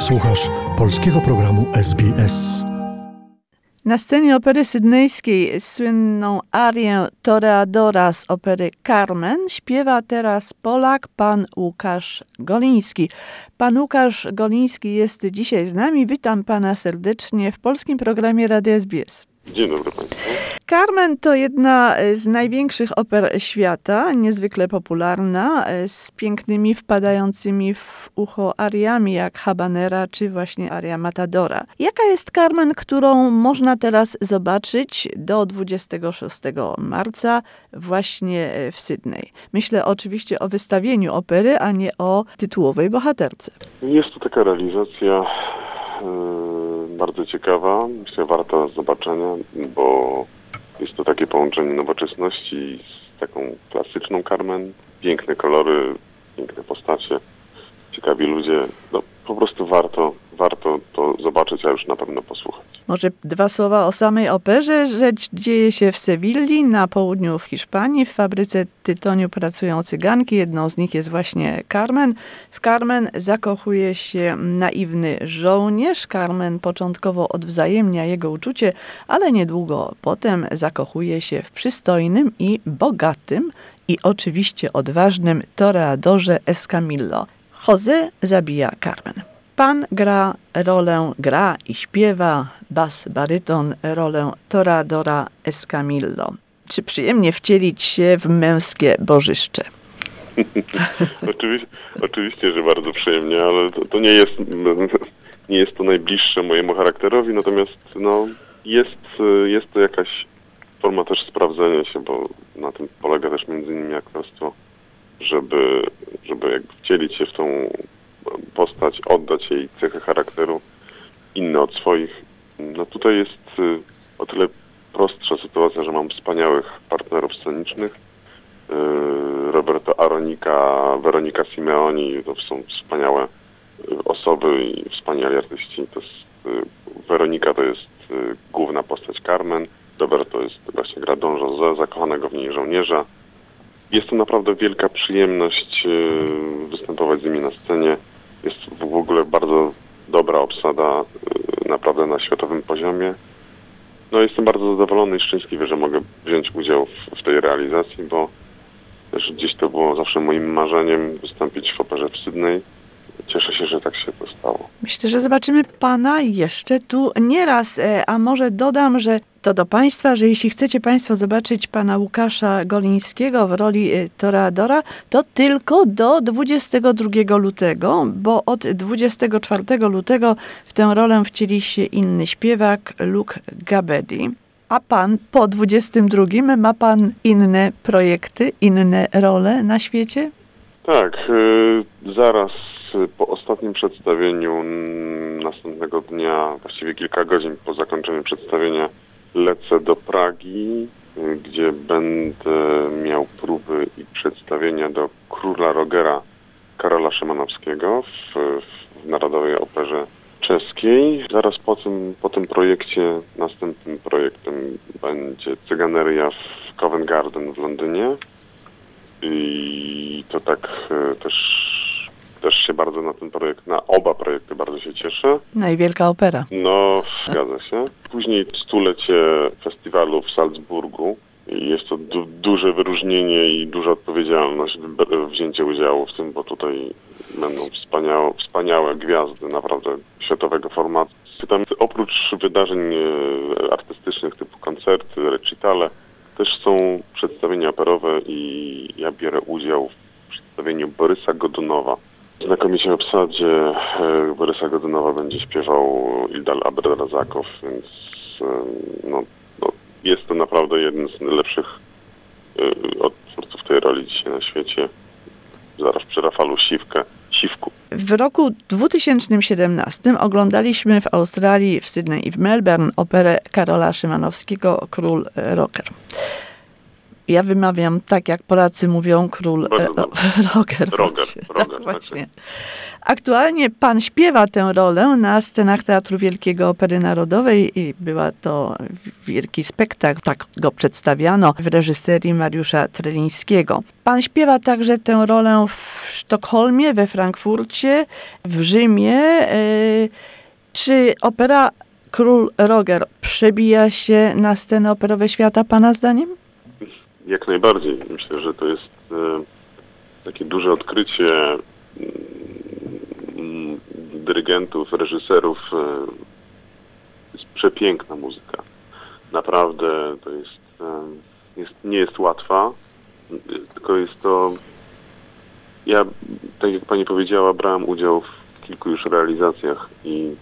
Słuchasz polskiego programu SBS. Na scenie opery sydnejskiej słynną arię Toreadora z opery Carmen śpiewa teraz Polak, pan Łukasz Goliński. Pan Łukasz Goliński jest dzisiaj z nami. Witam pana serdecznie w polskim programie Radia SBS. Dzień dobry Państwu. Carmen to jedna z największych oper świata, niezwykle popularna, z pięknymi, wpadającymi w ucho ariami jak Habanera czy właśnie aria Matadora. Jaka jest Carmen, którą można teraz zobaczyć do 26 marca właśnie w Sydney? Myślę oczywiście o wystawieniu opery, a nie o tytułowej bohaterce. Jest to taka realizacja bardzo ciekawa, myślę warta zobaczenia, bo jest to takie połączenie nowoczesności z taką klasyczną Carmen. Piękne kolory, piękne postacie, ciekawi ludzie. No, po prostu warto to zobaczyć, a już na pewno posłuchać. Może dwa słowa o samej operze. Rzecz dzieje się w Sewilli, na południu w Hiszpanii. W fabryce tytoniu pracują cyganki. Jedną z nich jest właśnie Carmen. W Carmen zakochuje się naiwny żołnierz. Carmen początkowo odwzajemnia jego uczucie, ale niedługo potem zakochuje się w przystojnym i bogatym i oczywiście odważnym toreadorze Escamillo. José zabija Carmen. Pan gra i śpiewa, bas, baryton, rolę toreadora Escamillo. Czy przyjemnie wcielić się w męskie bożyszcze? Oczywiście, że bardzo przyjemnie, ale to nie jest to najbliższe mojemu charakterowi, natomiast jest to jakaś forma też sprawdzenia się, bo na tym polega też między innymi aktorstwo, żeby jakby wcielić się w tą postać, oddać jej cechy charakteru inne od swoich. No tutaj jest o tyle prostsza sytuacja, że mam wspaniałych partnerów scenicznych. Roberto Aronica, Weronika Simeoni, to są wspaniałe osoby i wspaniali artyści. Weronika to jest główna postać Carmen, Roberto właśnie gra Don José, zakochanego w niej żołnierza. Jest to naprawdę wielka przyjemność występować z nimi na scenie. Jest w ogóle bardzo dobra obsada, naprawdę na światowym poziomie. No jestem bardzo zadowolony i szczęśliwy, że mogę wziąć udział w tej realizacji, bo też gdzieś to było zawsze moim marzeniem wystąpić w operze w Sydney. Cieszę się, że tak się to stało. Myślę, że zobaczymy pana jeszcze tu nieraz, a może dodam, że to do państwa, że jeśli chcecie państwo zobaczyć pana Łukasza Golińskiego w roli toreadora, to tylko do 22 lutego, bo od 24 lutego w tę rolę wcieli się inny śpiewak, Luke Gabedi. A pan po 22 ma pan inne projekty, inne role na świecie? Tak, zaraz po ostatnim przedstawieniu następnego dnia, właściwie kilka godzin po zakończeniu przedstawienia, lecę do Pragi, gdzie będę miał próby i przedstawienia do Króla Rogera Karola Szymanowskiego w Narodowej Operze Czeskiej. Zaraz po tym projekcie, następnym projektem będzie Cyganeria w Covent Garden w Londynie. I to tak też się bardzo na oba projekty bardzo się cieszę. No i wielka opera. No, zgadza się. Później 100-lecie festiwalu w Salzburgu. I jest to duże wyróżnienie i duża odpowiedzialność wzięcie udziału w tym, bo tutaj będą wspaniałe gwiazdy naprawdę światowego formatu. Tam oprócz wydarzeń artystycznych typu koncerty, recitale, też są przedstawienia operowe i ja biorę udział w przedstawieniu Borysa Godunowa. Znakomicie w obsadzie Borysa Godunowa będzie śpiewał Ildal Abredrazakow, więc jest to naprawdę jeden z najlepszych odtwórców tej roli dzisiaj na świecie. Zaraz przy Rafalu Siwku. W roku 2017 oglądaliśmy w Australii, w Sydney i w Melbourne operę Karola Szymanowskiego Król Roger. Ja wymawiam tak, jak Polacy mówią, król Bardzo dobrze. Roger. Roger, Tak, tak. właśnie. Aktualnie pan śpiewa tę rolę na scenach Teatru Wielkiego Opery Narodowej i była to wielki spektakl, tak go przedstawiano w reżyserii Mariusza Trelińskiego. Pan śpiewa także tę rolę w Sztokholmie, we Frankfurcie, w Rzymie. Czy opera Król Roger przebija się na sceny operowe świata pana zdaniem? Jak najbardziej. Myślę, że to jest takie duże odkrycie dyrygentów, reżyserów. Jest przepiękna muzyka. Naprawdę to nie jest łatwa, tylko jest to... Ja, tak jak pani powiedziała, brałem udział w kilku już realizacjach i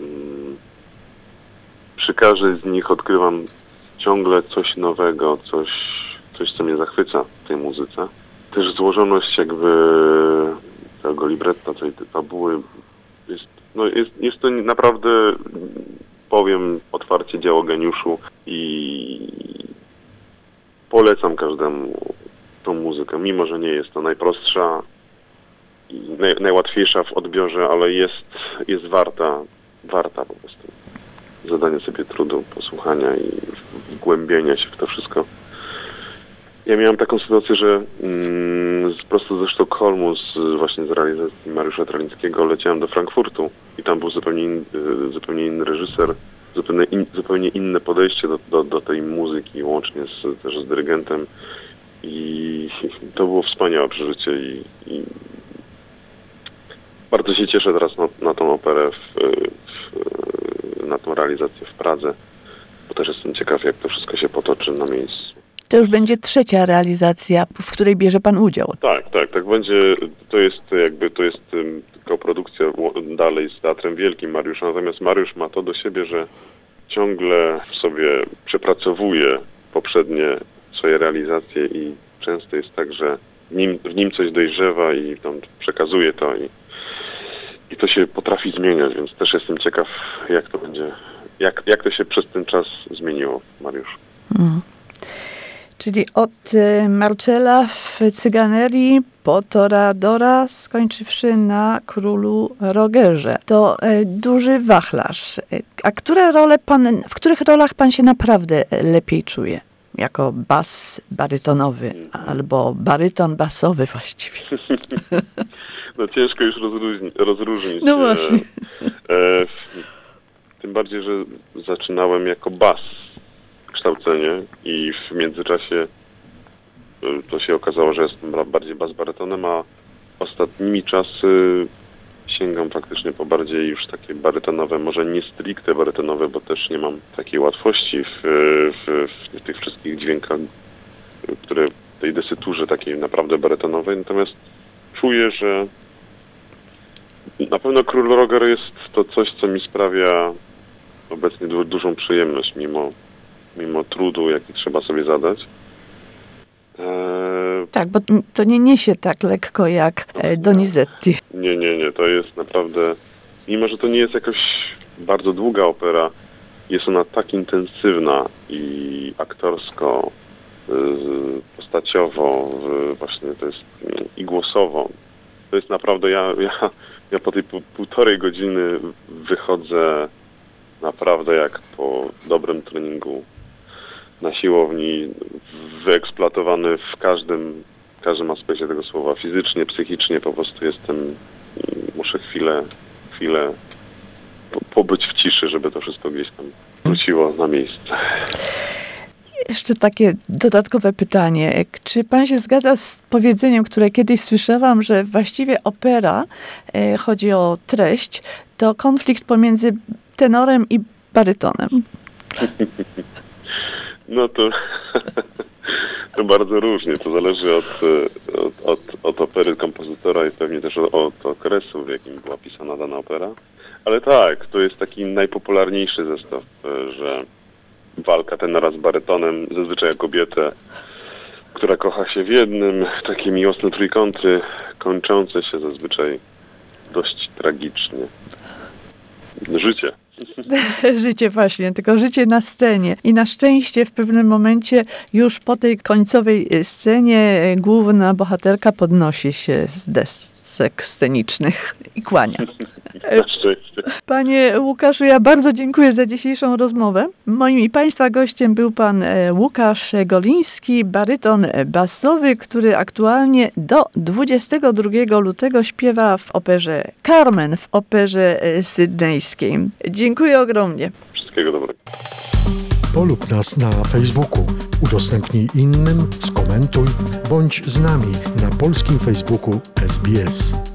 przy każdej z nich odkrywam ciągle coś nowego, coś co mnie zachwyca w tej muzyce. Też złożoność jakby tego libretta, tej fabuły jest to naprawdę, powiem otwarcie, dzieło geniuszu i polecam każdemu tą muzykę, mimo że nie jest to najprostsza i najłatwiejsza w odbiorze, ale jest warta po prostu zadania sobie trudu, posłuchania i wgłębienia się w to wszystko. Ja miałem taką sytuację, że prosto ze Sztokholmu, właśnie z realizacji Mariusza Trelińskiego leciałem do Frankfurtu i tam był zupełnie inny reżyser, zupełnie inne podejście do tej muzyki, łącznie też z dyrygentem i to było wspaniałe przeżycie i bardzo się cieszę teraz na tą operę, na tą realizację w Pradze, bo też jestem ciekaw, jak to wszystko się potoczy na miejscu. To już będzie trzecia realizacja, w której bierze pan udział. Tak będzie. To jest koprodukcja dalej z Teatrem Wielkim Mariusza, natomiast Mariusz ma to do siebie, że ciągle sobie przepracowuje poprzednie swoje realizacje i często jest tak, że w nim coś dojrzewa i tam przekazuje to i to się potrafi zmieniać, więc też jestem ciekaw, jak to będzie, jak to się przez ten czas zmieniło, Mariusz. Czyli od Marcella w Cyganerii po Toradora, skończywszy na Królu Rogerze. To duży wachlarz. A w których rolach pan się naprawdę lepiej czuje? Jako bas barytonowy albo baryton basowy właściwie. No ciężko już rozróżnić. No właśnie. Tym bardziej, że zaczynałem jako bas kształcenie i w międzyczasie to się okazało, że jestem bardziej bas barytonem, a ostatnimi czasy sięgam faktycznie po bardziej już takie barytonowe, może nie stricte barytonowe, bo też nie mam takiej łatwości w tych wszystkich dźwiękach, które w tej desyturze takiej naprawdę barytonowej, natomiast czuję, że na pewno Król Roger jest to coś, co mi sprawia obecnie dużą przyjemność, mimo trudu, jaki trzeba sobie zadać. Tak, bo to nie niesie tak lekko jak Donizetti. Nie, to jest naprawdę, mimo że to nie jest jakoś bardzo długa opera, jest ona tak intensywna i aktorsko, postaciowo, właśnie to jest i głosowo. To jest naprawdę, ja po tej półtorej godziny wychodzę naprawdę jak po dobrym treningu na siłowni, wyeksploatowany w każdym aspekcie tego słowa, fizycznie, psychicznie, po prostu muszę chwilę pobyć w ciszy, żeby to wszystko gdzieś tam wróciło na miejsce. Jeszcze takie dodatkowe pytanie. Czy pan się zgadza z powiedzeniem, które kiedyś słyszałam, że właściwie opera, chodzi o treść, to konflikt pomiędzy tenorem i barytonem? No to bardzo różnie. To zależy od opery kompozytora i pewnie też od okresu, w jakim była pisana dana opera. Ale tak, to jest taki najpopularniejszy zestaw, że walka tenora z barytonem, zazwyczaj o kobietę, która kocha się w jednym, takie miłosne trójkąty, kończące się zazwyczaj dość tragicznie. Życie. Życie właśnie, tylko życie na scenie. I na szczęście w pewnym momencie już po tej końcowej scenie główna bohaterka podnosi się z desek scenicznych i kłania. Na szczęście. Panie Łukaszu, ja bardzo dziękuję za dzisiejszą rozmowę. Moim i Państwa gościem był pan Łukasz Goliński, baryton basowy, który aktualnie do 22 lutego śpiewa w operze Carmen, w operze sydnejskiej. Dziękuję ogromnie. Wszystkiego dobrego. Polub nas na Facebooku, udostępnij innym, skomentuj, bądź z nami na polskim Facebooku SBS.